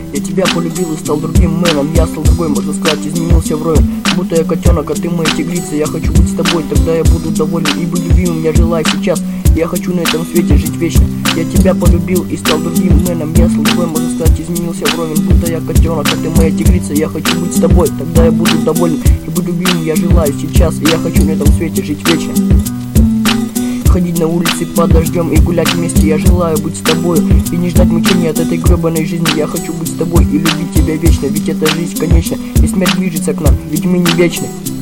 Я тебя полюбил и стал другим мэном. Я стал другой, можно сказать, изменился вровень. Будто я котенок, а ты моя тигрица. Я хочу быть с тобой, тогда я буду доволен и быть любимым. Я желаю сейчас, я хочу на этом свете жить вечно. Я тебя полюбил и стал другим мэном. Я стал другой, можно сказать, изменился вровень. Будто я котенок, а ты моя тигрица. Я хочу быть с тобой, тогда я буду доволен и быть любимым. Я желаю сейчас, и я хочу на этом свете жить вечно. Ходить на улице под дождем и гулять вместе. Я желаю быть с тобой и не ждать мучений от этой гребаной жизни. Я хочу быть с тобой и любить тебя вечно, ведь эта жизнь конечна, и смерть движется к нам, ведь мы не вечны.